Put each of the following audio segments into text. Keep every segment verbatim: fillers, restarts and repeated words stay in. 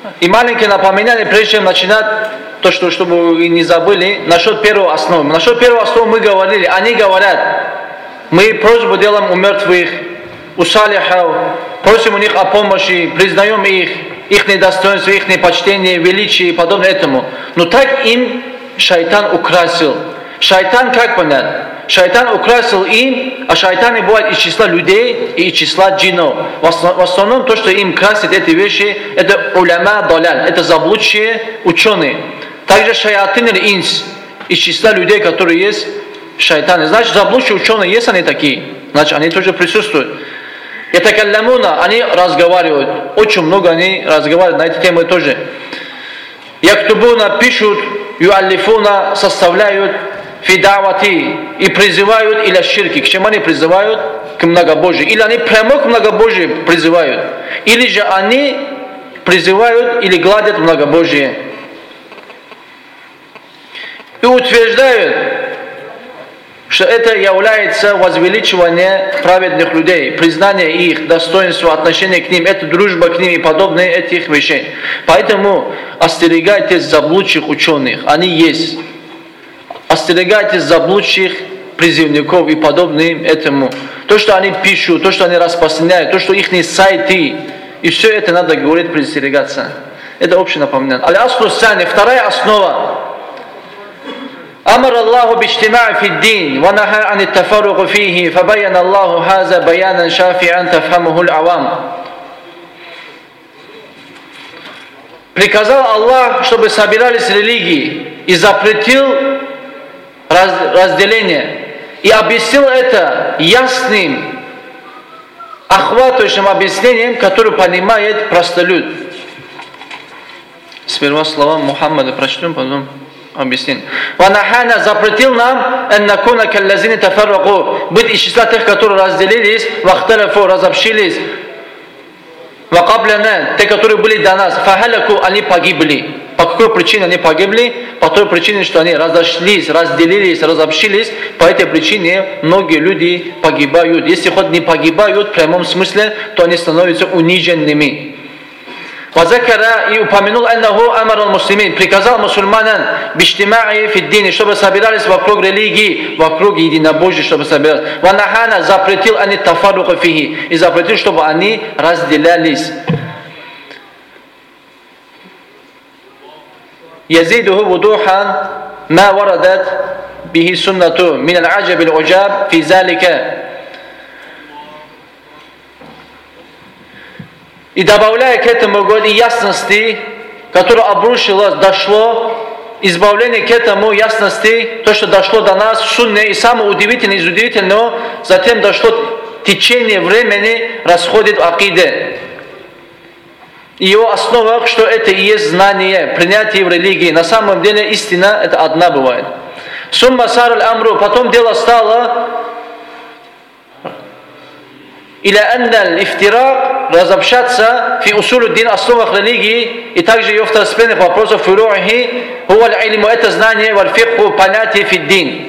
И маленькое напоминание, прежде чем начинать, то, что, чтобы вы не забыли, насчет первой основы. Насчет первой основы мы говорили, они говорят, мы просьбу делаем у мертвых, у салихов, просим у них о помощи, признаем их, их недостоинство, их непочтение, величие и подобное этому. Но так им шайтан украсил. Шайтан как понять? Шайтан украсил им, а шайтаны бывают из числа людей и из числа джиннов. В основном то, что им красит эти вещи, это уляма даляль, это заблудшие ученые. Также шаятин или инс, из числа людей, которые есть шайтаны. Значит, заблудшие ученые, есть они такие, значит, они тоже присутствуют. Ятакалламуна, они разговаривают, очень много они разговаривают на эти темы тоже. Яктубуна, пишут, юаллифуна, составляют, фидавати, и призывают иля ширки. К чему они призывают? К многобожию. Или они прямо к многобожию призывают. Или же они призывают или гладят многобожие. И утверждают, что это является возвеличивание праведных людей, признание их достоинства, отношение к ним, это дружба к ним и подобные этих вещей. Поэтому остерегайтесь заблудших ученых, они есть. Остерегайтесь заблудших призывников и подобным этому. То, что они пишут, то, что они распространяют, то, что их сайты, и все это надо говорить, предостерегаться. Это общее напоминание. Аль-Аслу Сани, вторая основа. أمر الله باجتماع في الدين ونهى عن التفرق فيه فبين الله هذا بيانا شافعا تفهمه العوام. Приказал Аллах, чтобы собирались религии, и запретил раз, разделение. И объяснил это ясным, охватывающим объяснением, которое понимает простолюд. Сперва слова Мухаммада прочтем, потом объяснение. Ванахана запретил нам эннакуна каллазини тафарраку, быть из числа тех, которые разделились, вахтарафу, разобщились, вакабляна, те, которые были до нас, фахаляку, они погибли. По какой причине они погибли? По той причине, что они разошлись, разделились, разобщились. По этой причине многие люди погибают. Если хоть не погибают в прямом смысле, то они становятся униженными. Вазакара, и упомянул аннаху амар аль-муслимин, приказал мусульманам биштимаи фиддини, чтобы собирались вокруг религии, вокруг единобожия, чтобы собирались. Ванахана запретил ани тафаррука фихи, и запретил, чтобы они разделялись. Язидуху вудухан ма варадат бихи суннату мин аль-аджаб аль-уджаб фи залика. И добавляя к этому говорит, ясности, которое обрушилось, дошло, избавление к этому ясности, то, что дошло до нас в сунне, и самое удивительное из удивительного, затем дошло течение времени, расходит в акиде. Его основа, что это и есть знание, принятие в религии. На самом деле истина это одна бывает. Сумма сар аль-амру, потом дело стало, или анна ифтирак, разобщаться фи усулу дин, основах религии, и также ее второстепенных вопросов фуруахи, хуа аль-илму, это знание, валь фикху, понятие фи дин.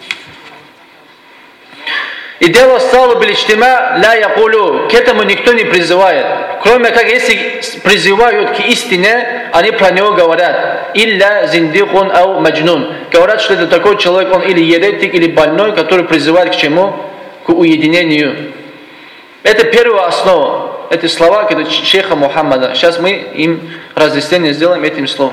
И дело стало билиштима ля якулу, к этому никто не призывает. Кроме как если призывают к истине, они про него говорят. Илля зиндикун ау маджнун. Говорят, что это такой человек, он или еретик, или больной, который призывает к чему? К уединению. Это первая основа. Это слова это шейха Мухаммада. Сейчас мы им разъяснение сделаем этим словом.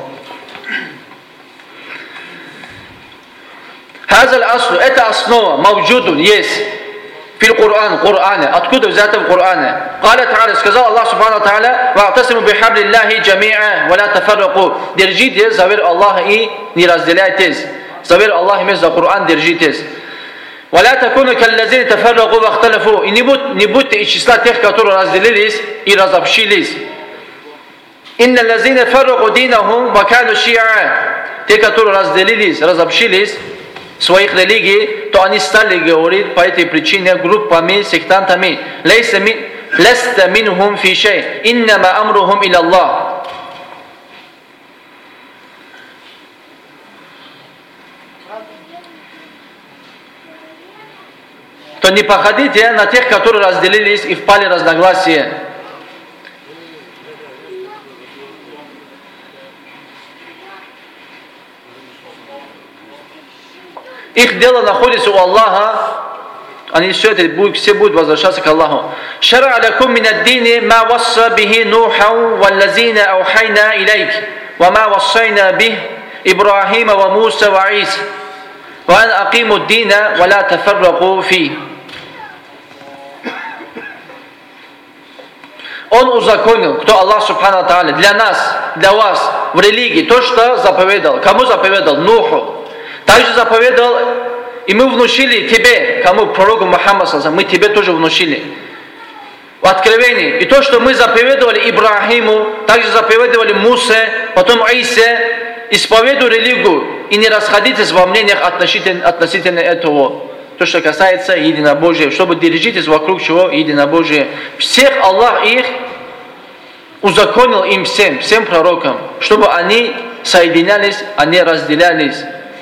Хазаль аслу, это основа, мавджудун, есть. في القرآن قرآن откуда взято в Коране. قال تعالى, сказал Аллах субхану та'аля, واعتصموا بحبل الله جميعا ولا تفرقوا. Держите за веру Аллаха и не разделяйтесь. За веру Аллаха имеется за Коран, держитесь. ولا تكونوا كالذين تفرقوا واختلفوا. И не будьте, не будьте из числа тех, которые разделились и разобщились. إن الذين فرقوا دينهم وكانوا شيعا. Те, которые разделились, разобщились своих религий, то они стали говорить по этой причине группами, сектантами. Леста минхум фи шей, иннама амрухум иля Аллах. То не походите на тех, которые разделились и впали в разногласия. Их дело находится у Аллаха, они все это будут, все будут возвращаться к Аллаху. «Шара лакум мин ад-дини ма васса бихи Нухан валлазина аухайна илейк, ва ма вассайна бих Ибрахима ва Муса ва Иса, ва ан акиму ад-дина ва ла тафаррaqу фи». Он узаконил, кто Аллах Субхану Тааля, для нас, для вас, в религии, то, что заповедал. Кому заповедал? Нуху. Также заповедал, и мы внушили тебе, кому? Пророку Мухаммаду, мы тебе тоже внушили. В Откровении. И то, что мы заповедовали Ибрахиму, также заповедовали Мусе, потом Исе, исповедуй религию и не расходитесь во мнениях относительно, относительно этого. То, что касается единобожия, чтобы держитесь вокруг чего единобожия. Всех Аллах их узаконил им всем, всем пророкам, чтобы они соединялись, а не разделялись.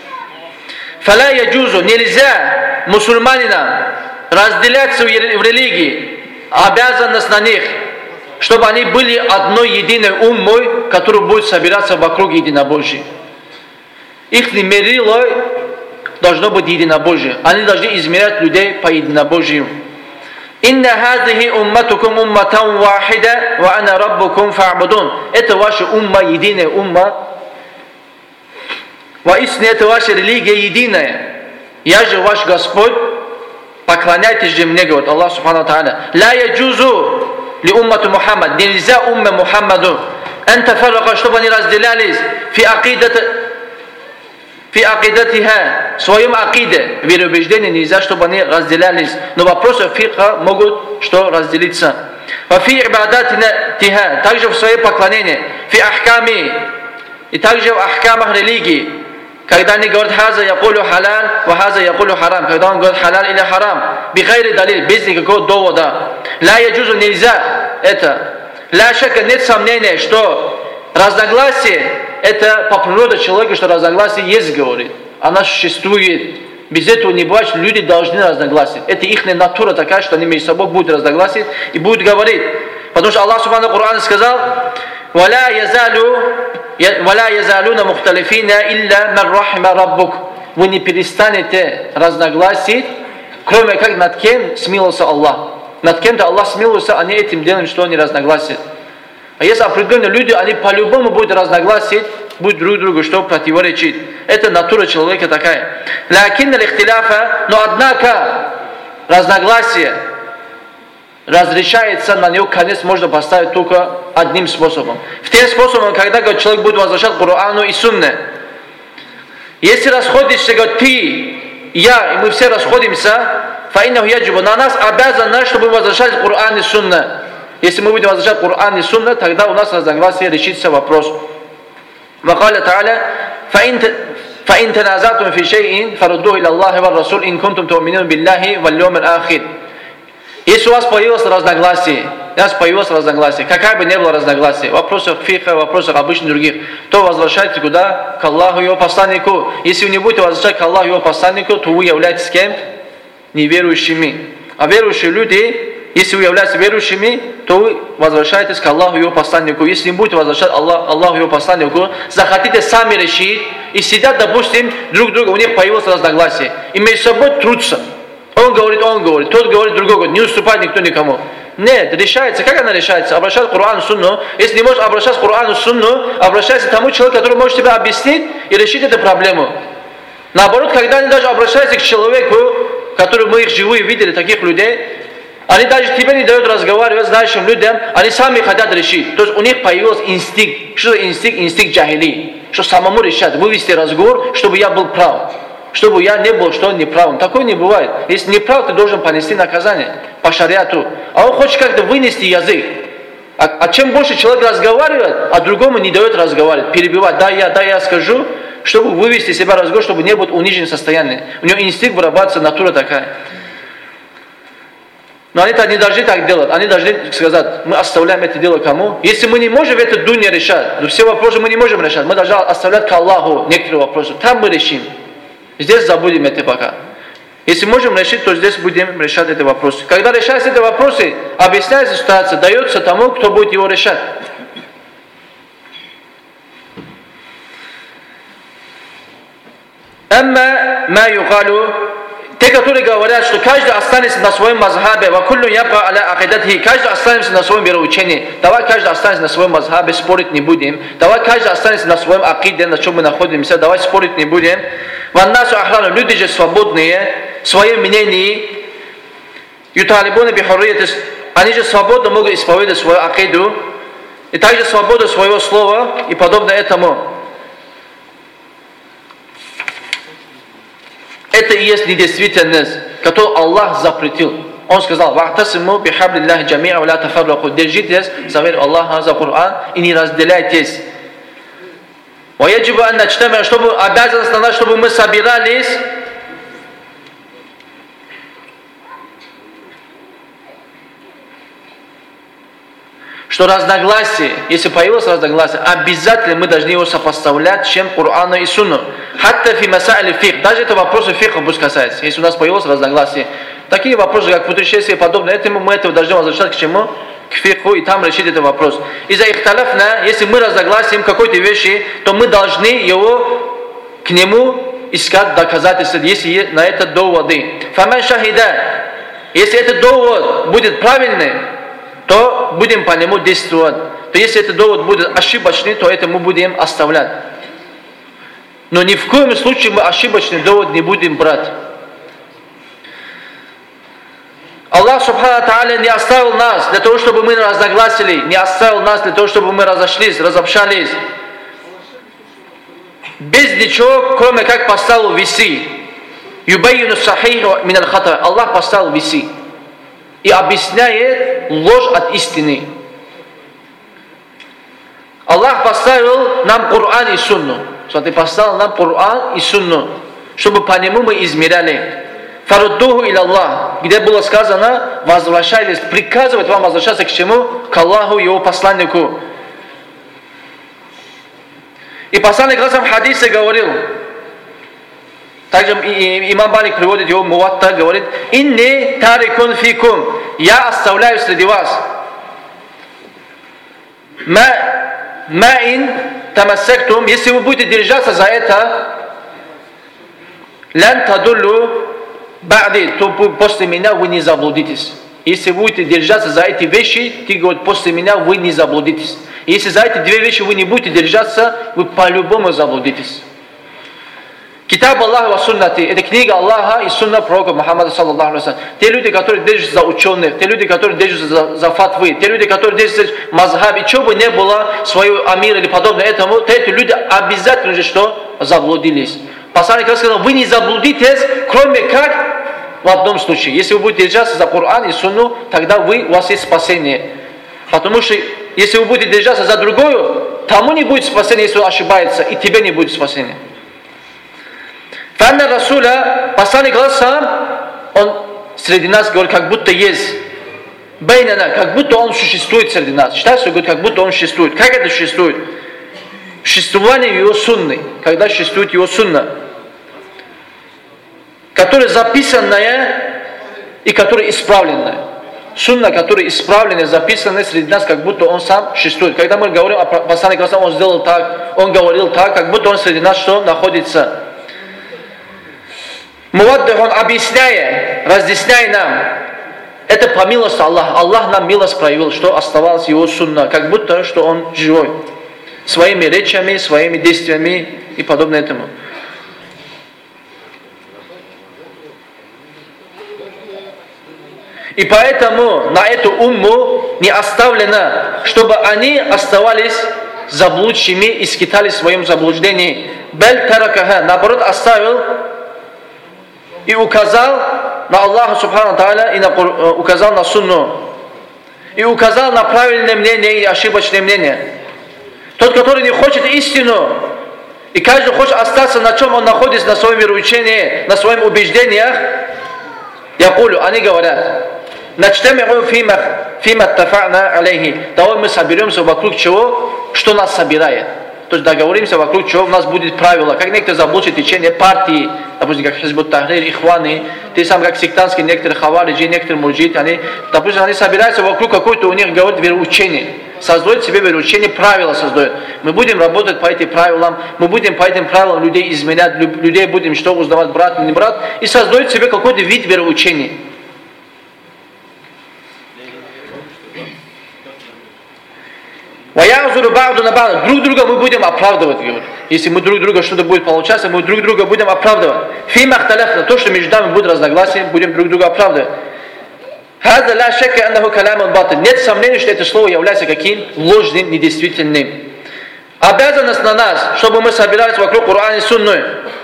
Фаля яджузу, нельзя мусульманинам разделяться в религии, обязанность на них, чтобы они были одной единой уммой, которая будет собираться вокруг единобожия. Их мерило должно быть единобожие. Они должны измерять людей по единобожию. «Инна хазихи умматукум умматан вахида, ва ана раббукум фа'будун». Это ваша умма, единая умма. Воистину, это ваша религия единая. Я же ваш Господь, поклоняйтесь же мне, говорит Аллах Субхану Тааля. «Ла яджузу ли уммату Мухаммад». Нельзя умме Мухаммаду. «Ан тафаррака», чтобы они разделялись. «Фи акидат фи акидатиха», в своем акиде, вероубеждении нельзя, чтобы они разделялись. Но вопросы фикха могут что разделиться. «Ва фи ибадатиха», также в своем поклонении. «Фи ахками», и также в ахкамах религии. Когда они говорят «хаза якулю халал, ва хаза якулю харам», когда он говорит халал или харам, бихайри далиль, без никакого довода. «Ла яджузу», нельзя это. «Ла шака», нет сомнения, что разногласие, это по природе человека, что разногласие есть, говорит. Она существует. Без этого не бывает, что люди должны разногласить. Это их натура такая, что они между собой будут разногласить и будут говорить. Потому что Аллах Субхану Кур'ан сказал: «Валя язалю, валя язалюна мухталифина илля ман рахима раббук». Вы не перестанете разногласить, кроме как над кем смиловался Аллах. Над кем-то Аллах смиловался, они этим делают, что они разногласят. А если определенные люди, они по-любому будут разногласить, будут друг другу что противоречить. Это натура человека такая. Лякинна лихтиляфа, но однако разногласие разрешается, на него конец можно поставить только одним способом. В тем способом, когда человек будет возвращать к Корану и Сунне. Если расходишься, говорит, ты, я, и мы все расходимся, фаиннаху яджибу, на нас обязано, чтобы мы возвращались к Корану и Сунне. Если мы будем возвращать Коран и Сунна, тогда у нас разногласие, решится вопрос. وقال تعالى فإن تنازعتم في شيء فردوه إلى الله والرسول إن كنتم تؤمنون بالله واليوم الآخر. Если у вас появилось разногласие, у нас появилось разногласие, какая бы ни было разногласие, вопросов фиха, вопросов обычных других, то возвращайте куда? К Аллаху и Его посланнику. Если вы не будете возвращать к Аллаху и Его посланнику, то вы являетесь кем? Неверующими. А верующие люди, если вы являетесь верующими, то вы возвращаетесь к Аллаху и Его посланнику. Если не будете возвращать Аллах, Аллаху и Его посланнику, захотите сами решить, и сидят, допустим, друг друга, у них появилось разногласие, и между собой трутся. Он говорит, он говорит, тот говорит, другой говорит, не уступает никто никому. Нет, решается. Как она решается? Обращаться к Корану и Сунну. Если не можешь обращаться к Корану и Сунну, обращайся к тому человеку, который может тебе объяснить и решить эту проблему. Наоборот, когда они даже обращаются к человеку, который мы их живые видели, таких людей, они даже тебе не дают разговаривать с нашим людям, они сами хотят решить. То есть у них появился инстинкт. Что за инстинкт? Инстинкт джахили. Что самому решать, вывести разговор, чтобы я был прав. Чтобы я не был, что он неправ. Такое не бывает. Если неправ, ты должен понести наказание по шариату. А он хочет как-то вынести язык. А, а чем больше человек разговаривает, а другому не дает разговаривать, перебивать. Да, я, да, я скажу, чтобы вывести себя разговор, чтобы не быть унижен состояние. У него инстинкт вырабатывается, натура такая. Но они-то не должны так делать. Они должны сказать, мы оставляем это дело кому? Если мы не можем это дуне решать, то все вопросы мы не можем решать. Мы должны оставлять к Аллаху некоторые вопросы. Там мы решим. Здесь забудем это пока. Если можем решить, то здесь будем решать эти вопросы. Когда решаются эти вопросы, объясняется ситуация, дается тому, кто будет его решать. Амма ма югалу, те, которые говорят, что каждый останется на своем мазхабе, ва куллу ябка аля акидатхи, каждый останется на своем вероучении. Давай каждый останется на своем мазхабе, спорить не будем. Давай каждый останется на своем акиде, на чем мы находимся, давай спорить не будем. Ваннасу ахрану, люди же свободные, свое мнение, юталибуна бихуррияти, они же свободно могут исповедовать свою акиду, и также свободу своего слова и подобное этому. Это и есть недействительность, которую Аллах запретил. Он сказал: «Вахтасиму бихаблиллахи джамиа ва ла тафарраку». Держитесь за веру Аллаха, за Коран и не разделяйтесь. Ва яджибу ан начтамиа, чтобы обязанность на нас, чтобы мы собирались что разногласие, если появилось разногласие, обязательно мы должны его сопоставлять с чем Корану и Сунну. Хатта фи масаили фикх, даже это вопросы фикха пусть касается. Если у нас появилось разногласие, такие вопросы, как путешествие и подобное, этому мы этого должны возвращать к чему? К фикху, и там решить этот вопрос. Из-за ихталяфна, если мы разногласим какой-то вещи, то мы должны его к нему искать доказательства, если на это доводы. Фаман шахида, если этот довод будет правильный, то будем по нему действовать. То если этот довод будет ошибочный, то это мы будем оставлять. Но ни в коем случае мы ошибочный довод не будем брать. Аллах Субхану Тааля не оставил нас для того, чтобы мы разногласили, не оставил нас для того, чтобы мы разошлись, разобщались. Без ничего, кроме как поставил виси. Юбайюну сахиху миналь хата. Аллах поставил виси и объясняет ложь от истины. Аллах поставил нам Коран и Сунну. Смотри, поставил нам Коран и Сунну, чтобы по нему мы измеряли. Фаруддуху иля Аллах, где было сказано: возвращайтесь, приказывает вам возвращаться к чему? К Аллаху, его посланнику. И посланник в хадисе говорил, также имам Малик приводит его Муатта, говорит: «Инни тарикун фикум», я оставляю среди вас. Ма'ин тамассактум, если вы будете держаться за это, лан тадуллу ба'ди, то после меня вы не заблудитесь. Если вы будете держаться за эти вещи, ты говоришь, после меня вы не заблудитесь. Если за эти две вещи вы не будете держаться, вы по-любому заблудитесь. Китаб Аллаха ва суннати, это книга Аллаха и сунна пророка Мухаммада саллаллаху алейхи ва саллям. Те люди, которые держатся за ученых, те люди, которые держатся за, за фатвы, те люди, которые держатся за мазхаб, и что бы ни было, свою амир или подобное этому, то эти люди обязательно же что? Заблудились. Посланник сказал: вы не заблудитесь, кроме как в одном случае. Если вы будете держаться за Коран и Сунну, тогда вы, у вас есть спасение. Потому что если вы будете держаться за другую, тому не будет спасения, если он ошибается, и тебе не будет спасения. Фанна Расуля, посланник сам, он среди нас говорит, как будто есть. Бейнана, как будто он существует среди нас. Считается, говорит, как будто он существует. Как это существует? Существование его сунны, когда существует его сунна, которая записанная и которая исправленная. Сунна, которая исправленная, записанная среди нас, как будто он сам существует. Когда мы говорим о посланнике, он сделал так, он говорил так, как будто он среди нас что находится. Муаддих, он объясняя, разъясняя нам, это по милости Аллаха. Аллах нам милость проявил, что оставалась его сунна, как будто что он живой. Своими речами, своими действиями и подобное этому. И поэтому на эту умму не оставлено, чтобы они оставались заблудшими и скитались в своем заблуждении. Бель таракаха, наоборот, оставил и указал на Аллаха Субхану Тааля и на, указал на сунну. И указал на правильное мнение и ошибочное мнение. Тот, который не хочет истину, и каждый хочет остаться на чем он находится, на своем вероучении, на своих убеждениях, я говорю, они говорят: начтами'у фима тафa'на алейхи. Давай мы соберемся вокруг чего, что нас собирает. То есть договоримся вокруг чего у нас будет правило. Как некоторые заблудшие течения партии, допустим, как Хизбут Тахрир, Ихваны, те самые как сектантские, некоторые хавариджи, некоторые мурджиты, они, допустим, они собираются вокруг какой-то у них, говорят, вероучения. создает себе вероучение, правила создает. Мы будем работать по этим правилам, мы будем по этим правилам людей изменять, людей будем что узнавать, брат, не брат, и создает себе какой-то вид вероучения. Друг друга мы будем оправдывать, говорит. Если мы друг друга что-то будет получаться, мы друг друга будем оправдывать. То, что между нами будет разногласие, будем друг друга оправдывать. Нет сомнений, что это слово является каким? Ложным, недействительным. Обязанность на нас, чтобы мы собирались вокруг Корана и Сунны.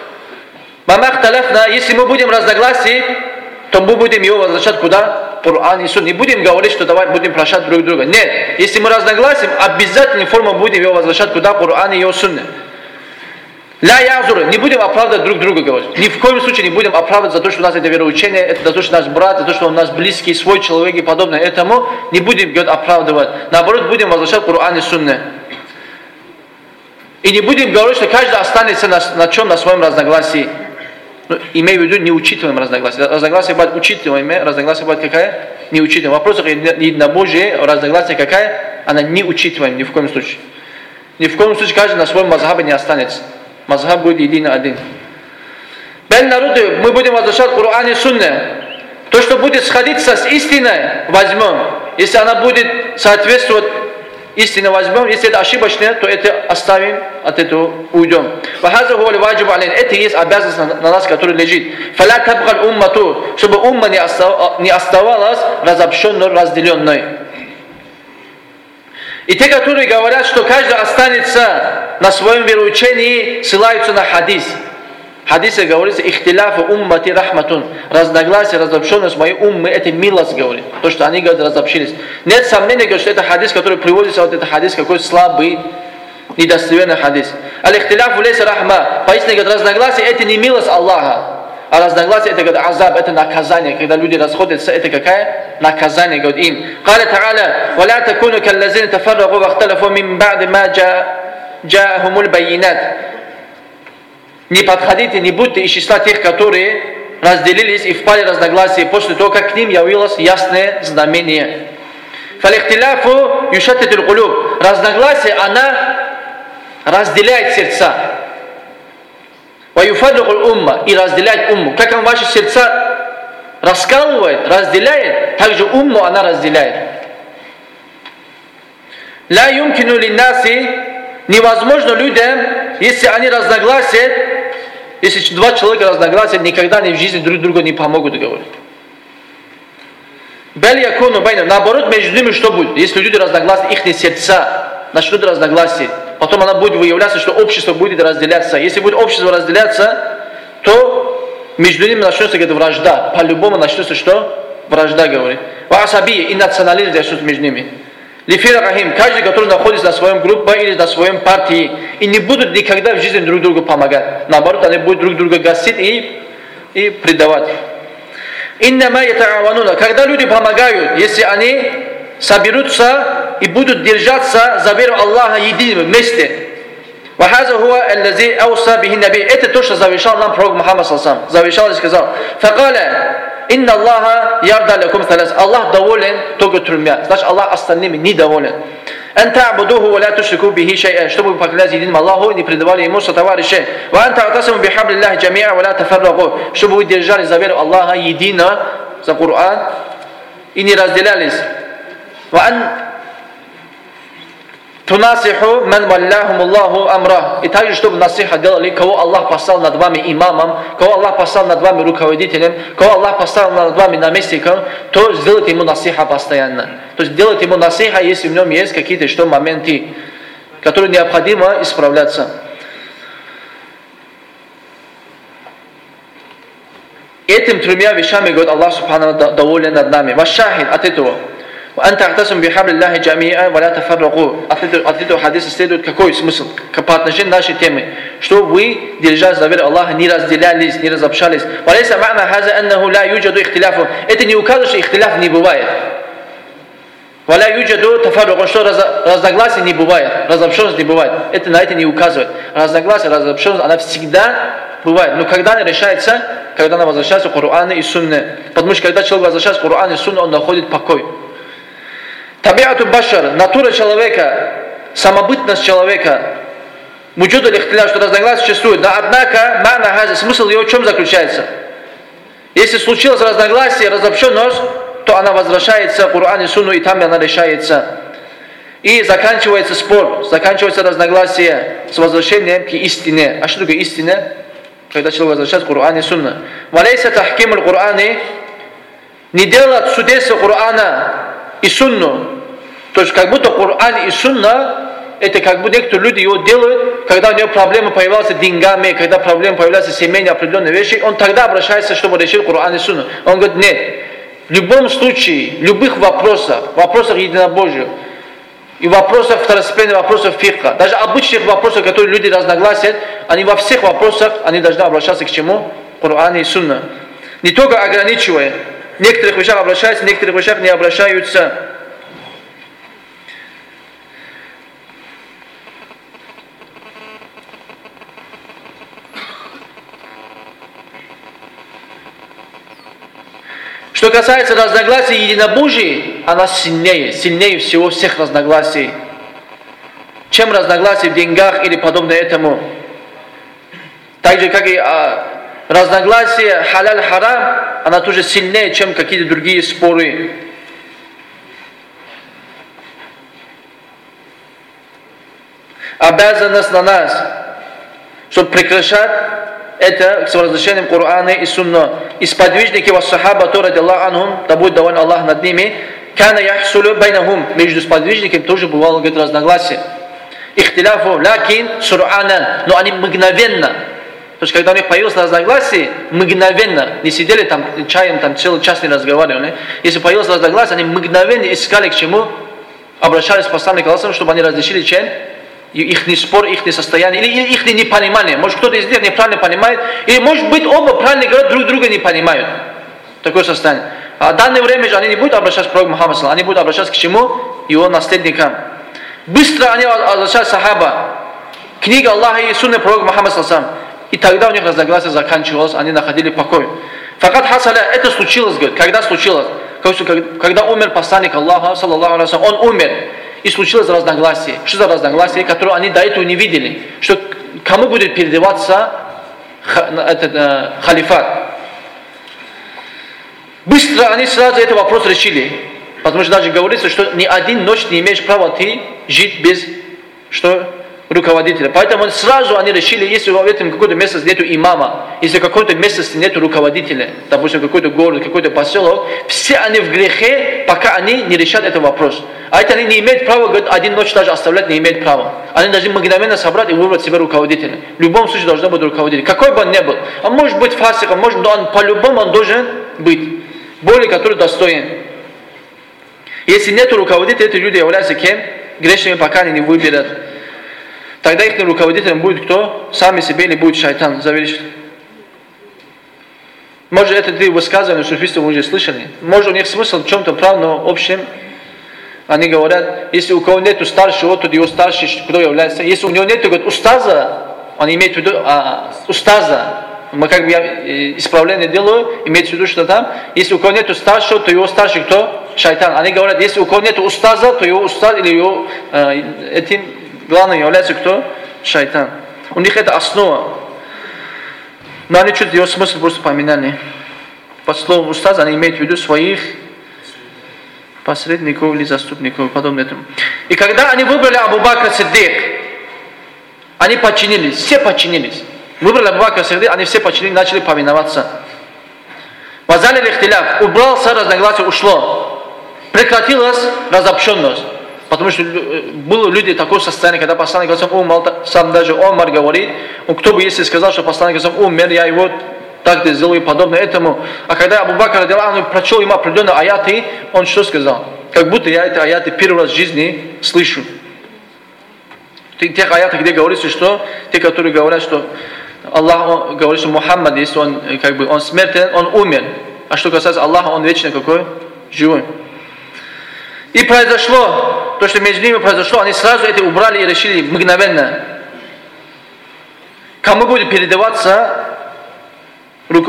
Если мы будем разногласий, то мы будем его возвращать куда? Коран и Сунна. Не будем говорить, что давай будем прощать друг друга. Нет. Если мы разногласим, обязательно форму будем его возвращать куда? Коран и его Сунна. Ля язур. Не будем оправдывать друг друга, говорить. Ни в коем случае не будем оправдывать за то, что у нас это вероучение, это за то, что наш брат, за то, что он у нас близкий, свой человек и подобное. Этому не будем, говорит, оправдывать. Наоборот, будем возвращать Коран и Сунна. И не будем говорить, что каждый останется на, на чем? На своем разногласии. Ну, имею в виду, не учитываем разногласия. Разногласия бывает учитываемые, разногласия бывает какая? Не учитываем. Вопрос единобожия, разногласия какая? Она не учитываем ни в коем случае. Ни в коем случае каждый на своем мазхабе не останется. Мазхаб будет единый один. Бель народу, мы будем возвращать Коран и Сунна. То, что будет сходиться с истиной, возьмем. Если она будет соответствовать истине, возьмем. Если это ошибочное, то это оставим, от этого уйдем. Это есть обязанность на нас, которая лежит. Чтобы умма не оставалась разобщенной, разделенной. И те, которые говорят, что каждый останется на своем вероучении, ссылаются на хадис. В хадисе говорится: «Ихтиляфу уммати рахматун». Разногласие, разобщенность моей уммы, это милость, говорит. То, что они, говорят, разобщились. Нет сомнения, говорит, что это хадис, который приводится, вот это хадис какой-то слабый, недостоверный хадис. Аль-ихтиляфу лейса рахма. Поистине, говорит, разногласие это не милость Аллаха. А разногласие это, говорит, азаб, это наказание. Когда люди расходятся, это какая? Наказание, говорит, им. Каля та'аля: «Валя такуну каллазин тафаррагу вахталафу мин ба'ди ма джа'ахумул байинат». Не подходите, не будьте из числа тех, которые разделились и впали в разногласия после того, как к ним явилось ясное знамение. Фалихтиляфу юшаттитул кулуб. Разногласие, она разделяет сердца. Ваюфаддухул умма. И разделяет умму. Как он ваши сердца раскалывает, разделяет, также умму она разделяет. Ла юмкину линнаси. Невозможно людям, если они разногласия, если два человека разногласия, никогда они в жизни друг другу не помогут, говорят. Наоборот, между ними что будет? Если люди разногласия, их сердца начнут разногласия, потом она будет выявляться, что общество будет разделяться. Если будет общество разделяться, то между ними начнется, говорит, вражда. По-любому начнется что? Вражда, говорит. И национализм начнется между ними. Каждый, который находится на своем группе или на своем партии, и не будут никогда в жизни друг другу помогать. Наоборот, они будут друг друга гасить и, и предавать. Когда люди помогают, если они соберутся и будут держаться за веру Аллаха единым вместе. Это то, что завещал нам пророк Мухаммад саллаллаху алейхи ва саллям. Завещал и сказал: «Инна Аллаха ярда лакум талас». Аллах доволен только тремя. Значит, Аллах остальными недоволен. «Анта абудуху ва ла тушрику бихи шай'а». Чтобы вы поклялись единому Аллаху, не предавали ему сотоварищей. «Ва анта атасиму бихаблиллахи джами'а ва ла тафаррагу». Чтобы вы держали за веру Аллаха едино, за Коран, и не разделялись. «Ва ан тунасиху ман валляхум Аллаху амра». И также, чтобы насиха делали, кого Аллах послал над вами имамом, кого Аллах послал над вами руководителем, кого Аллах послал над вами наместником, то сделайте ему насиха постоянно. То есть делайте ему насиха, если в нем есть какие-то что моменты, которые необходимо исправляться. Этим тремя вещами, говорит Аллах Субхану доволен над нами. Вашахид от этого. От этого хадиса следует какой смысл по отношению к нашей теме? Что вы, держась за веру Аллаха, не разделялись, не разобщались. Это не указывает, что ихтиляф не бывает. Что разногласий не бывает, разобщенность не бывает. Это на это не указывает. Разногласие, разобщенность, она всегда бывает. Но когда она решается, когда она возвращается к Корану и Сунне. Потому что когда человек возвращается к Корану и Сунне, он находит покой. Табиату башар, натура человека, самобытность человека, вуджуд аль-ихтиляф, что разногласия существует. Да, однако, ма'на хази, смысл его в чем заключается? Если случилось разногласие, разобщенность, то она возвращается в Коран и Сунну, и там она решается. И заканчивается спор, заканчивается разногласие с возвращением к истине. А что такое истина? Когда человек возвращается к Коран и Сунна. Валейса тахким аль-Корани, не делать судейство Корана и Сунну. То есть как будто Коран и Сунна, это как будто некоторые люди его делают, когда у него проблемы появляются с деньгами, когда проблемы появляются с семейными определенными вещи, он тогда обращается, чтобы решить Коран и Сунну. Он говорит, нет, в любом случае, в любых вопросах, вопросах единобожия, и в вопросах второстепенных вопросов фикха, даже обычных вопросах, которые люди разногласят, они во всех вопросах, они должны обращаться к чему? Коран и Сунна. Не только ограничивая, в некоторых вещах обращаются, в некоторых вещах не обращаются. Что касается разногласий единобожий, она сильнее, сильнее всего всех разногласий, чем разногласия в деньгах или подобное этому. Так же, как и а, разногласия халаль-харам, она тоже сильнее, чем какие-то другие споры. Обязанность на нас, чтобы прекращать это с возвращением Корана и Сунна. И сподвижники вас сахаба, то ради Аллах анхум, да будет доволен Аллах над ними, кана яхсулю байнахум, между сподвижниками тоже бывало, говорит, разногласие. Ихтиляфу, лакин, сур'анан, но они мгновенно. То есть, когда у них появилось разногласие, мгновенно, не сидели там чаем, там целый час не разговаривали. Если появилось разногласие, они мгновенно искали к чему, обращались к посланнику Аллаха, чтобы они разрешили чем? Их не спор, их не состояние, или их не непонимание. Может, кто-то из них неправильно понимает, или может быть оба правильно говорят, друг друга не понимают. Такое состояние. А в данное время же они не будут обращаться к пророку Мухаммаду, они будут обращаться к чему? Его наследникам. Быстро они обращаются к сахаба. Книга Аллаха и Сунна пророка Мухаммада. И тогда у них разногласие заканчивалось, они находили покой. Факат хасаля, это случилось, говорит, когда случилось? Когда умер посланник Аллаха, саллаллаху алейхи ва саллям, он умер. И случилось разногласие. Что за разногласие, которое они до этого не видели? Что кому будет передаваться этот э, халифат? Быстро они сразу этот вопрос решили. Потому что даже говорится, что ни один ночь не имеешь права ты жить без что? Руководителя. Поэтому сразу они решили, если в этом какое-то место нету имама, если в какой-то местности нету руководителя, допустим, какой-то город, какой-то поселок, все они в грехе, пока они не решат этот вопрос. А это они не имеют права, говорят, один ночь даже оставлять не имеют права. Они должны мгновенно собрать и выбрать себе руководителя. В любом случае должен быть руководитель. Какой бы он ни был. Он может быть фасиком, может, но он по-любому он должен быть. Более, который достоин. Если нет руководителя, эти люди являются кем? Грешными, пока они не выберут. Тогда их руководителем будет кто? Сами себе или будет шайтан. Завершит. Может, это ты высказывания суфистов уже слышали. Может, у них смысл в чем-то прав, но в общем, они говорят, если у кого нету старшего, то его старший кто является. Если у него нету, говорит, устаза, он имеет в виду а, устаза. Мы как бы исправление делаю, имеется в виду, что там, если у кого нету старшего, то его старший кто? Шайтан. Они говорят, если у кого нету устаза, то его устаз или его э, этим главным является кто? Шайтан. У них это основа. Но они чуть его смысл просто поменяли. Под словом устаз они имеют в виду своих посредников или заступников и подобное этому. И когда они выбрали Абу Бакр Сиддик, они подчинились, все подчинились. Выбрали Абу Бакр Сиддик, они все подчинились, начали повиноваться. Вазали лихтиляф, убрался разногласие, ушло. Прекратилась разобщенность. Потому что было люди такое состояние, когда посланник умер, сам даже Омар говорит, кто бы если сказал, что посланник умер, я его так-то сделаю подобное этому. А когда Абу Бакр прочел ему определенные аяты, он что сказал? Как будто я эти аяты первый раз в жизни слышу. Тех аятах, где говорится, что те, которые говорят, что Аллах говорит, что Мухаммад, если он, как бы, он смертен, он умер. А что касается Аллаха, он вечно какой? Живой. И произошло, то, что между ними произошло, они сразу это убрали и решили мгновенно. Кому будет передаваться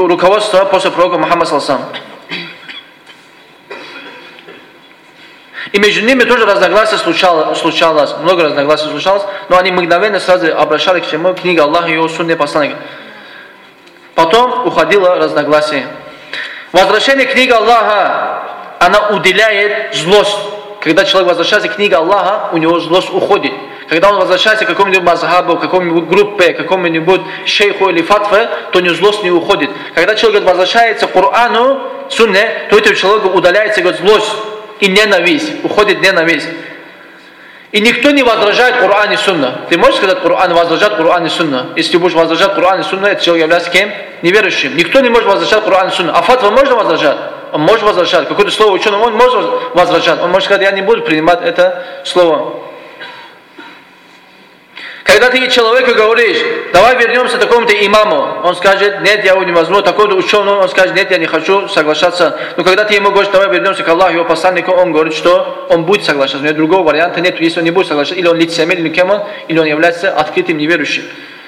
руководство после пророка Мухаммада саллаллаху алейхи ва саллям. И между ними тоже разногласия случалось, случалось, много разногласий случалось, но они мгновенно сразу обращались к чему? Книга Аллаха и его сунны посланника. Потом уходило разногласие. Возвращение к книге Аллаха, она уделяет злость. Когда человек возвращается к книге Аллаха, у него злость уходит. Когда он возвращается к какому-нибудь мазхабу, к какому-нибудь группе, к какому-нибудь шейху или фатве, то у него злость не уходит. Когда человек возвращается к Корану, сунне, то этого человека удаляется говорит, злость и ненависть. Уходит ненависть. И никто не возражает Коран и Сунна. Ты можешь сказать, Коран возражает Коран и Сунна? Если ты будешь возражать Коран и Сунна, этот человек является кем? Неверующим. Никто не может возражать Коран и Сунна. А фатва можно возражать? Он может возражать. Какое-то слово ученого он может возражать. Он может сказать, я не буду принимать это слово. Когда ты человеку говоришь, давай вернемся к такому-то имаму, он скажет, нет, я его не возьму, такому-то ученому, он скажет, нет, я не хочу соглашаться. Но когда ты ему говоришь, давай вернемся к Аллаху, его посланнику, он говорит, что он будет соглашаться. У него другого варианта нет, если он не будет соглашаться, или он лицемер, или кем он, или он является открытым неверующим.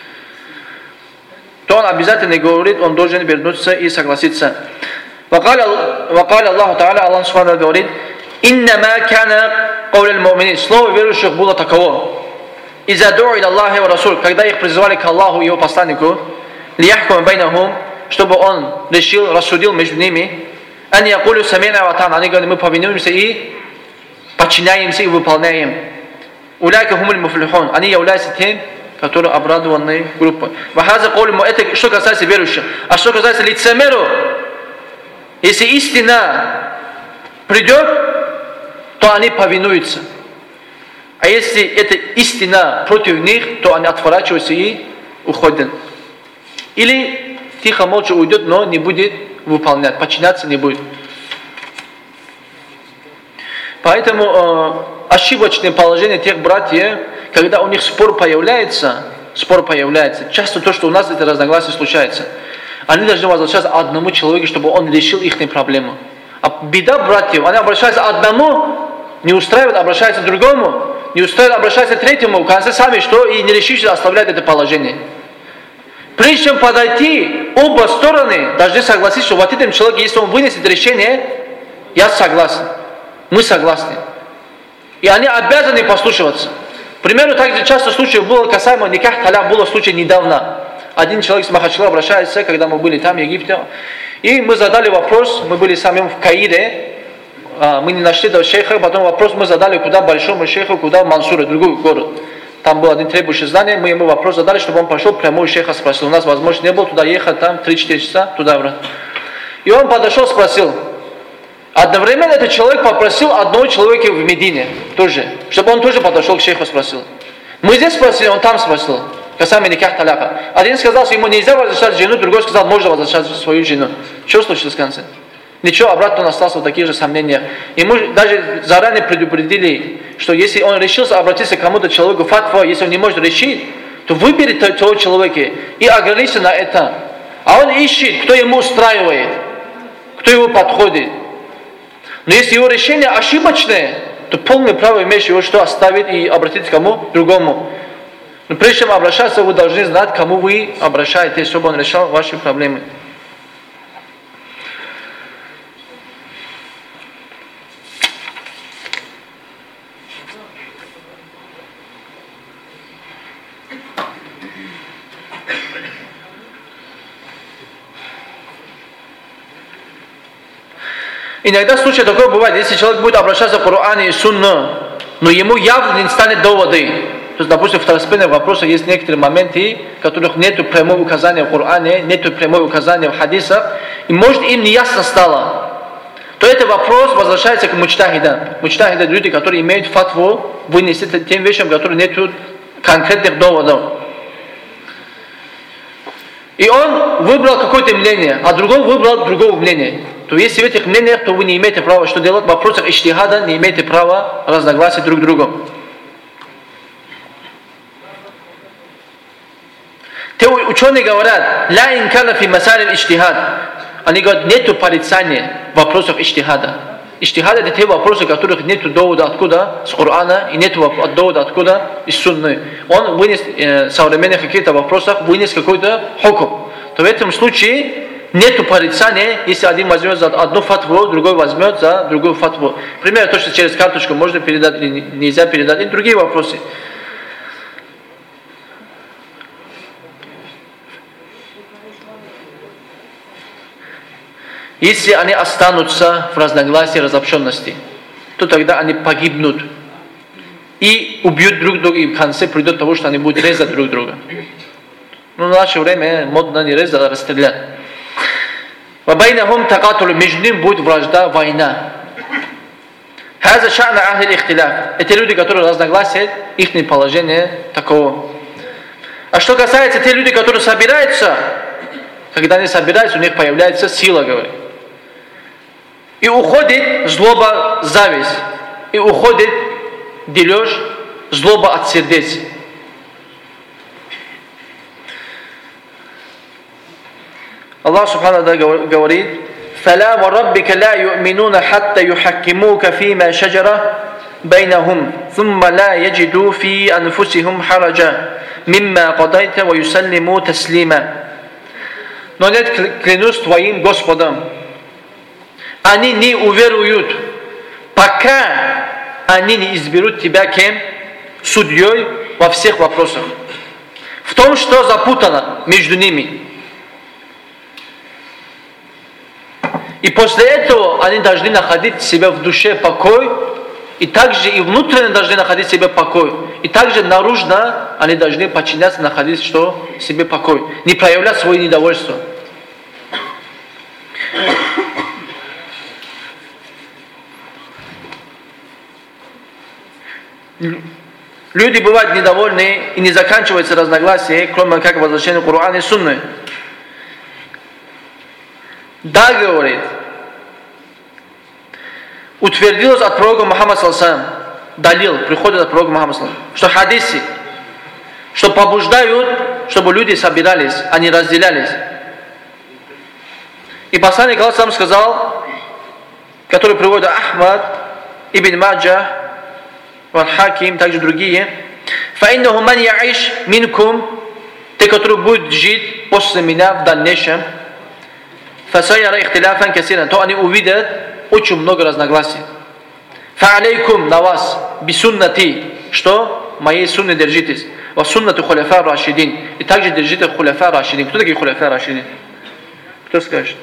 То он обязательно говорит, он должен вернуться и согласиться. وقال الله تعالى, Аллах Субхану говорит, «Иннама кана кауля аль-му'минин». Слово верующих было таково. «Иза ду'у иля Аллахи ва расуль», когда их призывали к Аллаху и его посланнику, «Лияхкума байнахум», чтобы он решил, рассудил между ними, «Ан якулю самина ва атана», они говорят, мы повинуемся и подчиняемся и выполняем. «Уляйка хумуль муфлихун», они являются тем, которые обрадованные группой. «Вахаза каулю», это что касается верующих. А что касается лицемеру, если истина придет, то они повинуются. А если эта истина против них, то они отворачиваются и уходят. Или тихо, молча уйдет, но не будет выполнять, подчиняться не будет. Поэтому э, ошибочное положение тех братьев, когда у них спор появляется, спор появляется, часто то, что у нас это разногласие случается, они должны возвращаться одному человеку, чтобы он решил их проблему. А беда братьев, они обращаются одному, не устраивает, обращается к другому, не устраивает, обращается к третьему, в конце сами что, и не решившись оставляют это положение. Прежде чем подойти, оба стороны должны согласиться, что вот этом человеке, если он вынесет решение, я согласен, мы согласны. И они обязаны послушиваться. К примеру, также часто случаев было касаемо никах таляк, было случай недавно. Один человек с Махачкалы обращается, когда мы были там, в Египте, и мы задали вопрос, мы были сами в Каире, мы не нашли этого шейха, потом вопрос мы задали куда большому шейху, куда в Мансуре, другой город. Там был один требующий знания, мы ему вопрос задали, чтобы он пошел прямой шейха спросил. У нас возможности не было туда ехать, там три-четыре часа, туда-обратно. И он подошел, спросил. Одновременно этот человек попросил одного человека в Медине, тоже, чтобы он тоже подошел к шейху, спросил. Мы здесь спросили, он там спросил, касаемо никах таляка. Один сказал, что ему нельзя возвращать жену, другой сказал, можно возвращать свою жену. Что случилось в конце? Ничего, обратно он остался в таких же сомнениях. Ему даже заранее предупредили, что если он решился обратиться к кому-то человеку фатва, если он не может решить, то выбери того человека и ограничься на это. А он ищет, кто ему устраивает, кто ему подходит. Но если его решение ошибочное, то полное право имеешь его что оставить и обратиться к кому другому. Но прежде чем обращаться, вы должны знать, кому вы обращаетесь, чтобы он решал ваши проблемы. Иногда случай такой бывает, если человек будет обращаться к Корану и Сунну, но ему явно не станет доводы. То есть, допустим, в второстепенных вопросах есть некоторые моменты, в которых нет прямого указания в Коране, нет прямого указания в хадисах, и может им не ясно стало, то этот вопрос возвращается к муджтахидам. Муджтахиды — люди, которые имеют фатву, вынести тем вещам, которые нет конкретных доводов. И он выбрал какое-то мнение, а другой выбрал другого мнения. То если в этих мнениях, то вы не имеете права что делать, в вопросах иджтихада не имеете права разногласия друг с другом. Те ученые говорят, ла инкана фи масалил иджтихад. Они говорят, нету порицания в вопросах иджтихада. Иджтихад — это те вопросы, в которых нету довода откуда, с Корана, и нету довода откуда, из Сунны. Он вынес э, современных каких-то вопросах, вынес какой-то хукм. То в этом случае Нету порицания, если один возьмет за одну фатву, другой возьмет за другую фатву. Пример, то, что через карточку можно передать или нельзя передать, и другие вопросы. Если они останутся в разногласии, разобщенности, то тогда они погибнут и убьют друг друга, и в конце придет к тому, что они будут резать друг друга. Ну, в наше время модно не резать, а расстрелять. وَبَيْنَهُمْ تَقَاتُلُ Между ними будет вражда, война. هَذَا شَأْنَ أَهْلِ الْإِخْتِلَافِ Это люди, которые разногласия, их положение такого. А что касается тех людей, которые собираются, когда они собираются, у них появляется сила, говорит. И уходит злоба, зависть. И уходит дележ, злоба от сердец. Аллах Субхану ва Тааля говорит: فَلَا وَرَبِّكَ لَا يُؤْمِنُونَ حَتَّى يُحَكِّمُوكَ فِيمَا شَجَرَ بَيْنَهُمْ ثُمَّ لَا يَجِدُوا فِي أَنفُسِهِمْ حَرَجًا مِمَّا قَضَيْتَ وَيُسَلِّمُوا تَسْلِيمًا. Но нет, клянусь твоим Господом, они не уверуют, пока они не изберут тебя кем? Судьей во всех вопросах. В том, что запутано между ними. И после этого они должны находить себя в душе покой, и также и внутренне должны находить себе покой. И также наружно они должны подчиняться, находить что? Себе покой. Не проявлять свое недовольство. Люди бывают недовольны и не заканчиваются разногласия, кроме как возвращения Корана и Сунны. Да, говорит, утвердилось от пророка Мухаммада саллаллаху алейхи ва саллям, далил, приходит от пророка Мухаммада саллаллаху алейхи ва саллям, что хадисы, что побуждают, чтобы люди собирались, а не разделялись. И посланник Аллаха сам сказал, который приводит Ахмад, Ибн Маджа, Ван Хаким, также другие, فَإِنَّهُ مَنْ يَعِشْ مِنْكُمْ те, которые будут жить после меня в дальнейшем, فَسَيَرَ اِخْتِلَافًا كَثِيرًا то они увидят очень много разногласий. فَعَلَيْكُمْ на вас бисуннати что? Моей сунны держитесь. Ва суннату хуляфа рашидин и также держите хуляфа рашидин. Кто такие хуляфа рашидин? Кто скажет?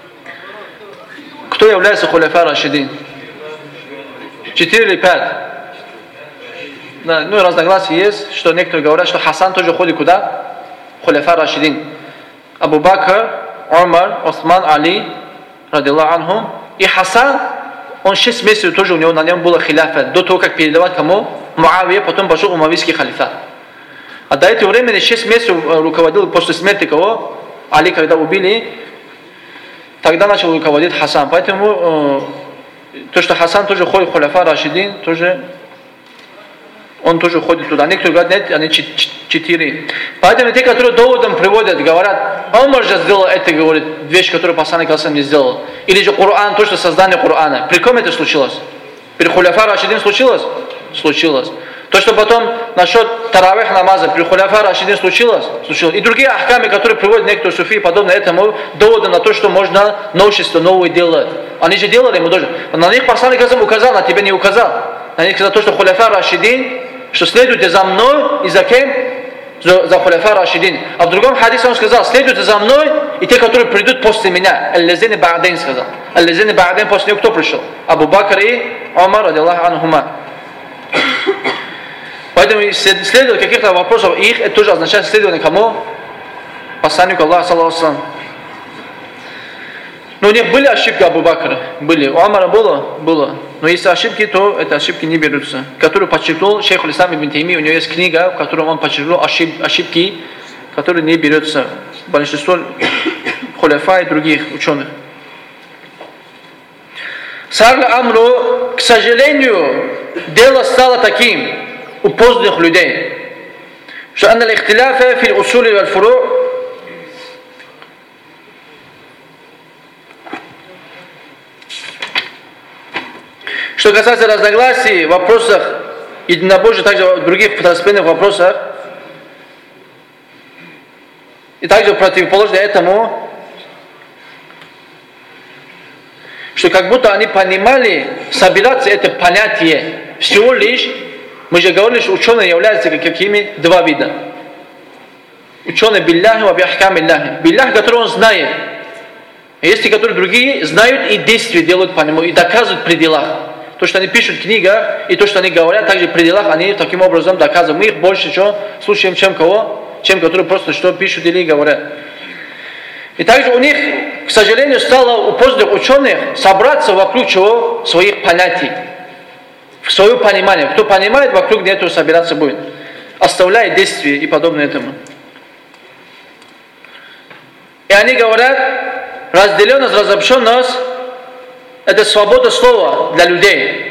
Кто является хуляфа рашидин? Четыре или пять? Да, ну разногласия есть, что некоторые говорят, что Хасан тоже ходит куда? Хуляфа рашидин. Абу Бакр, Умар, Осман, Али, радиллаху анхум. И Хасан, он шесть месяцев тоже у него на нем было хиляфа, до того, как передавать кому? Муавия, потом пошел умавийский халифат. А до этого времени шесть месяцев руководил после смерти кого? Али, когда убили, тогда начал руководить Хасан. Поэтому э, то, что Хасан тоже ходит в хуляфа рашидин, тоже он тоже ходит туда. Некоторые говорят, нет, они четыре. Поэтому те, которые доводом приводят, говорят, Умар же сделал это, говорит, вещь, которую посланник Аллаха не сделал. Или же Коран, то, что создание Корана. При ком это случилось? При хуляфа рашидин случилось? Случилось. То, что потом насчет таравих намаза при хуляфа рашидин случилось? Случилось. И другие ахками, которые приводят некоторые суфии, подобно этому, доводы на то, что можно новшество новое делать. Они же делали, ему тоже. На них посланник Аллаха указал, на тебя не указал. На них сказал то, что хуляфа рашидин, что следуйте за мной и за кем? За, за хуляфа рашидин. А в другом хадисе он сказал, следуйте за мной и те, которые придут после меня. Аллазини ба'дин сказал. Аллазини ба'дин после него кто пришел? Абу Бакр и Умар, радиллаху анхума. Поэтому следовать каких-то вопросов их, это тоже означает следование кому? Посланнику Аллаха саллаллаху алейхи ва саллям. Но у них были ошибки Абу Бакра? Были. У Умара было? Было. Но если ошибки, то эти ошибки не берутся. Которую подчеркнул шейх Аль-Ислам ибн Тайми, у него есть книга, в которой он подчеркнул ошиб, ошибки, которые не берутся. Большинство хуляфа и других ученых. Сарля Амру, к сожалению, дело стало таким у поздних людей, что анна л-ихтиляфа фи л-усули валь-фуру' что касается разногласий в вопросах единобожия, также в других второстепенных вопросах, и также противоположно этому, что как будто они понимали, собираться это понятие всего лишь, мы же говорили, что ученые являются какими? Два вида. Ученые билляхи ва биахкам илляхи. Биллях, который он знает. Есть те, которые другие знают и действия делают по нему, и доказывают при делах. То, что они пишут в книгах, и то, что они говорят, также при делах, они таким образом доказывают. Мы их больше что, слушаем, чем кого? Чем которые просто что пишут или говорят. И также у них, к сожалению, стало у поздних ученых собраться вокруг чего? Своих понятий. В свое понимание. Кто понимает, вокруг этого собираться будет. Оставляя действия и подобное этому. И они говорят, разделенность, разобщенность, это свобода слова для людей.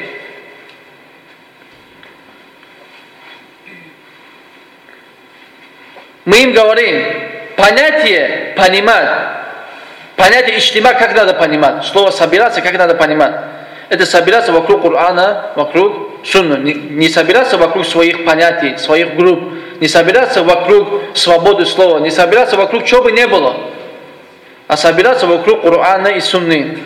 Мы им говорим, понятие понимать, понятие иштима, как надо понимать, слово собираться, как надо понимать. Это собираться вокруг Корана, вокруг Сунны, не, не собираться вокруг своих понятий, своих групп, не собираться вокруг свободы слова, не собираться вокруг чего бы не было, а собираться вокруг Корана и Сунны.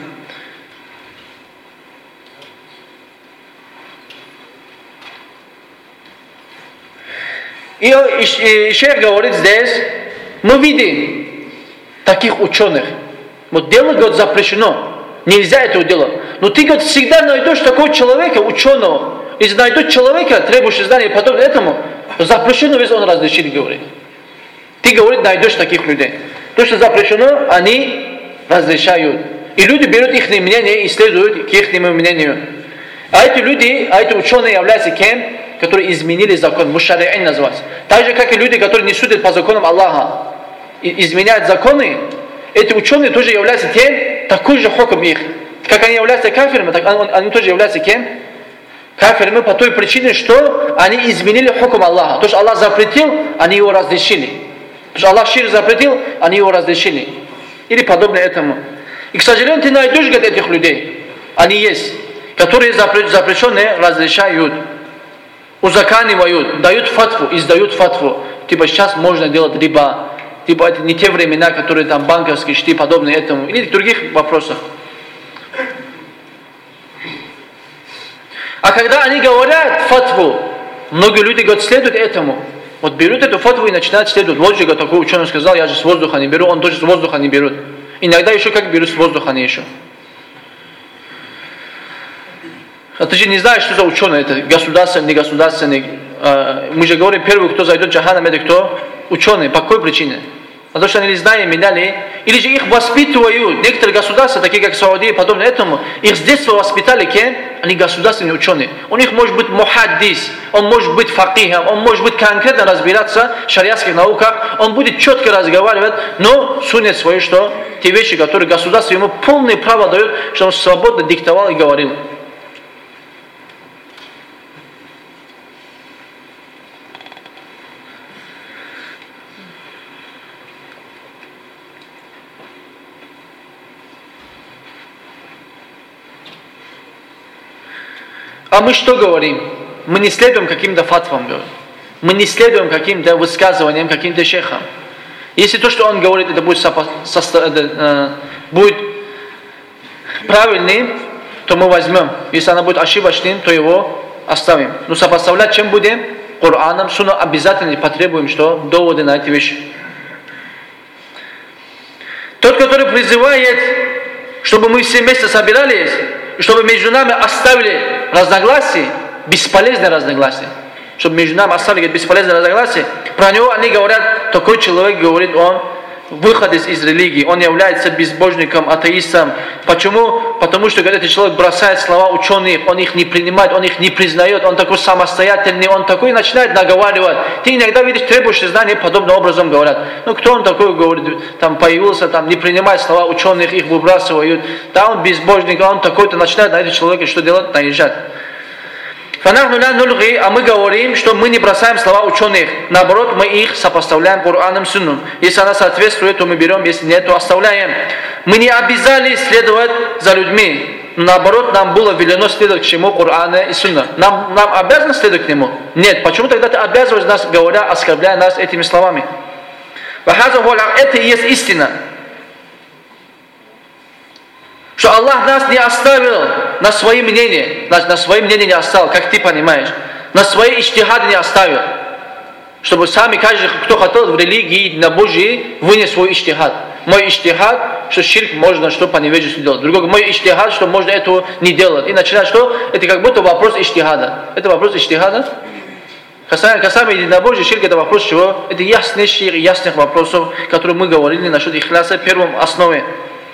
И, и, и шейх говорит здесь, мы видим таких ученых. Вот делать, говорит, запрещено. Нельзя этого делать. Но ты, говорит, всегда найдешь такого человека, ученого. Если найдешь человека, требующего знания и подобное этому, то запрещено, весь он разрешит, говорит. Ты, говорит, найдешь таких людей. То, что запрещено, они разрешают. И люди берут их мнение и следуют к их мнению. А эти люди, а эти ученые являются кем? Которые изменили закон, мушари'ин называется. Так же, как и люди, которые не судят по законам Аллаха, и изменяют законы, эти ученые тоже являются тем, такой же хукм их. Как они являются кафирами, так они тоже являются кем? Кафирами по той причине, что они изменили хукм Аллаха. То, что Аллах запретил, они его разрешили. То, что Аллах ширк запретил, они его разрешили. Или подобное этому. И, к сожалению, ты найдешь, говорит, этих людей. Они есть, которые запрещенные разрешают. Узаканивают, дают фатву, издают фатву. Типа сейчас можно делать риба. Типа это не те времена, которые там банковские, шти, подобные этому. Или в других вопросах. А когда они говорят фатву, многие люди говорят, следуют этому. Вот берут эту фатву и начинают следовать. Вот же такой ученый сказал, я же с воздуха не беру, он тоже с воздуха не берет. Иногда еще как берут с воздуха не еще. А ты же не знаешь, что за ученый, это государственный, не государственный. Мы же говорим, первый, кто зайдет в джаханам, это кто? Ученые. По какой причине? Потому что они не знали, меняли. Или же их воспитывают. Некоторые государства, такие как Саудия, подобное этому, их с детства воспитали кем? Они государственные ученые. У них может быть мухаддис, он может быть факихом, он может быть конкретно разбираться в шариатских науках, он будет четко разговаривать, но сунет свои, что? Те вещи, которые государство ему полное право дает, что он свободно диктовал и говорил. А мы что говорим? Мы не следуем каким-то фатвам, говорим. Мы не следуем каким-то высказываниям, каким-то шейхам. Если то, что он говорит, это будет, сопо- состо- это, э, будет правильным, то мы возьмем. Если она будет ошибочным, то его оставим. Но сопоставлять чем будем? Кораном, Сунной обязательно потребуем, что доводы на эти вещи. Тот, который призывает, чтобы мы все вместе собирались, чтобы между нами оставили разногласия, бесполезные разногласия, чтобы между нами оставили бесполезные разногласия, про него они говорят, такой человек, говорит он, выход из, из религии, он является безбожником, атеистом. Почему? Потому что, говорит, этот человек бросает слова ученых, он их не принимает, он их не признает, он такой самостоятельный, он такой начинает наговаривать. Ты иногда видишь, требуешь знания, подобным образом говорят. Ну, кто он такой, говорит, там появился, там не принимает слова ученых, их выбрасывают. Да, он безбожник, он такой-то, начинает на этого человека что делать? Наезжать. А мы говорим, что мы не бросаем слова ученых. Наоборот, мы их сопоставляем Кораном, Сунном. Если она соответствует, то мы берем, если нет, то оставляем. Мы не обязали следовать за людьми. Наоборот, нам было велено следовать к чему? Корана и Сунна. Нам, нам обязаны следовать к нему? Нет. Почему тогда ты обязываешь нас, говоря, оскорбляя нас этими словами? Это и есть истина. Что Аллах нас не оставил на свои мнения, на, на свои мнения не оставил, как ты понимаешь, на свои иджтихады не оставил. Чтобы сами каждый, кто хотел в религии, на Божьей, вынес свой иджтихад. Мой иджтихад, что ширк можно, что по невежеству делать. Другой, мой иджтихад, что можно этого не делать. И начинать, что это как будто вопрос иджтихада. Это вопрос иджтихада. Касаемо, касаемо единобожия, ширк это вопрос чего? Это яснейших ясных вопросов, которые мы говорили насчет ихляса в первом основе.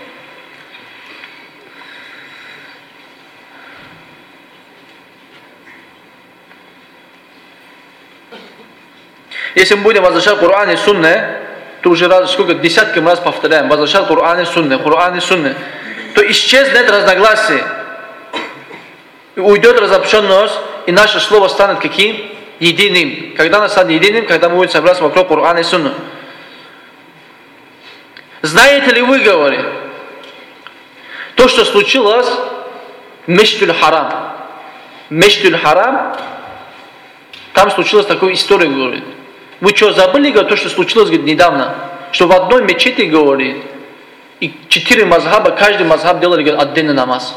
Если мы будем возвращать Коран и Сунны, то уже раз, сколько, десятками раз повторяем, возвращать Коран и Сунны, Коран и Сунны, то исчезнет разногласие, и уйдет разобщенность, и наше слово станет каким? Единым. Когда нас станет единым, когда мы будем собраться вокруг Корана и Сунны. Знаете ли вы, говорит, то, что случилось в Мешдуль Харам. Мешдуль Харам, там случилась такая история, говорит. Вы что, забыли, говорит, то, что случилось, говорит, недавно? Что в одной мечети, говорит, и четыре мазхаба, каждый мазхаб делали, говорит, отдельный намаз.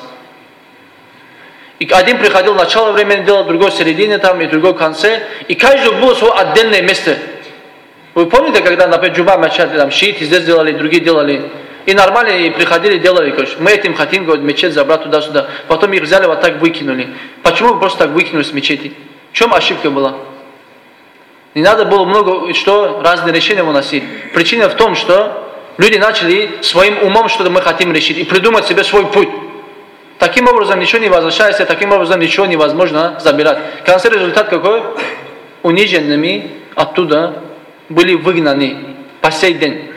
И один приходил в начало времени делать, другой в середине там, и другой в конце. И каждый было свое отдельное место. Вы помните, когда, например, джума мечети, там, шииты здесь делали, другие делали. И нормально и приходили, делали, говорит, мы этим хотим, говорит, мечеть забрать туда-сюда. Потом их взяли, вот так выкинули. Почему вы просто так выкинули с мечети? В чем ошибка была? Не надо было много, что разные решения выносить. Причина в том, что люди начали своим умом что-то мы хотим решить и придумать себе свой путь. Таким образом ничего не возвращается, таким образом ничего невозможно забирать. В конце результат какой? Униженными оттуда были выгнаны по сей день.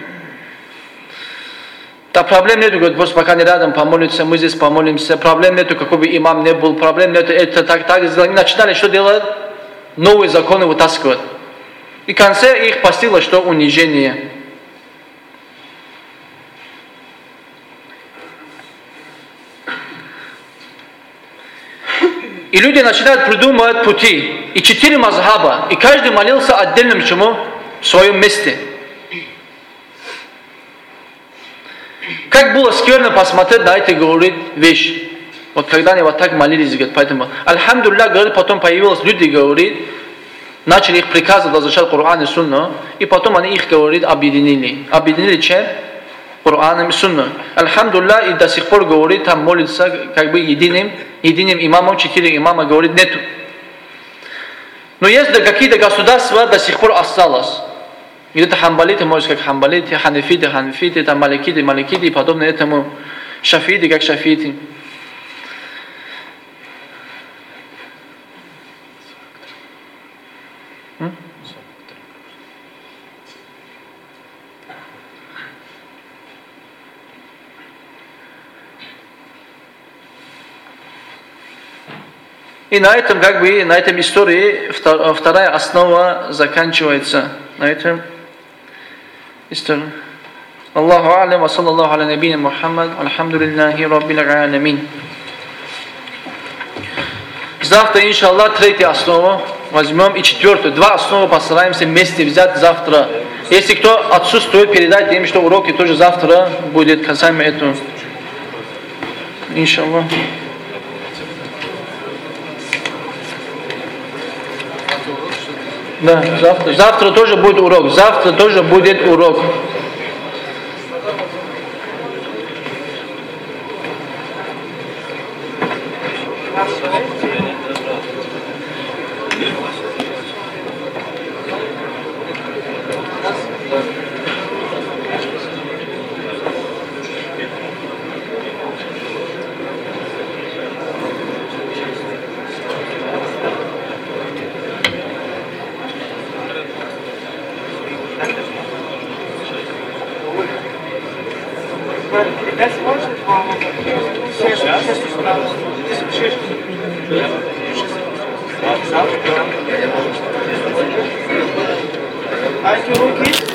Так проблем нету, говорит, просто пока не рядом помолиться, мы здесь помолимся. Проблем нету, какой бы имам не был, проблем нету, это так, так. Начинали что делать? Новые законы вытаскивать. И в конце их постигло, что унижение. И люди начинают придумывать пути. И четыре мазхаба. И каждый молился отдельным чему? В своем месте. Как было скверно посмотреть на эти, говорит, вещи. Вот когда они вот так молились, говорит, поэтому. Альхамдулилля, говорит, потом появились люди, говорит, начали их приказывать возвращать Коран и Сунну, и потом они их, говорит, объединили. Объединили чем? Кораном и Сунной. Альхамдулилля, и до сих пор, говорит, там молится как бы единым, единым имамом, четыре имама, говорит, нету. Но есть какие-то государства до сих пор осталось. Где-то хамбалиты, может, как хамбалиты, ханефиты, ханефиты, там маликиты, маликиты и подобное этому, шафиты, как шафиты. И на этом, как бы, на этом истории вторая основа заканчивается. На этом история. Аллаху алям, ва саллаллаху аля набийна Мухаммад, альхамдулиллахи раббил аламин. Завтра, иншаллах, третья основа возьмем и четвертую. Два основы постараемся вместе взять завтра. Если кто отсутствует, передайте им, что уроки тоже завтра будет касаемо этого. Иншаллах. Да, завтра. Завтра тоже будет урок. Завтра тоже будет урок. Eins, zwei, drei.